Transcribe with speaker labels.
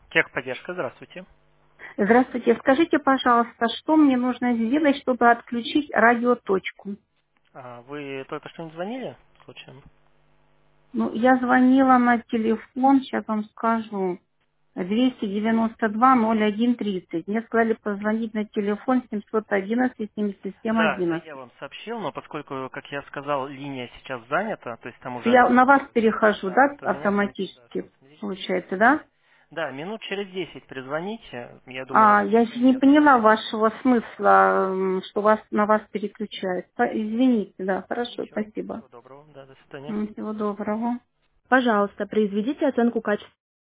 Speaker 1: Техподдержка, здравствуйте.
Speaker 2: Здравствуйте. Скажите, пожалуйста, что мне нужно сделать, чтобы отключить радиоточку?
Speaker 1: Вы только что не звонили, случайно?
Speaker 2: Ну, я звонила на телефон, сейчас вам скажу, 292-01-30. Мне сказали позвонить на телефон 711-77-11.
Speaker 1: Да, это я вам сообщил, но поскольку, как я сказал, линия сейчас занята, то есть там уже,
Speaker 2: Я на вас перехожу,
Speaker 1: да,
Speaker 2: да,
Speaker 1: то меня будете, да,
Speaker 2: автоматически,
Speaker 1: самостоятельно
Speaker 2: получается,
Speaker 1: звонить.
Speaker 2: да?
Speaker 1: Да, минут через 10 перезвоните, я думаю, вас
Speaker 2: А, я еще не
Speaker 1: перезвонят.
Speaker 2: поняла вашего смысла, что вас на вас переключают. Извините, да, хорошо,
Speaker 1: Ничего,
Speaker 2: спасибо.
Speaker 1: всего доброго, да, до свидания.
Speaker 2: Всего доброго.
Speaker 3: Пожалуйста, произведите оценку качества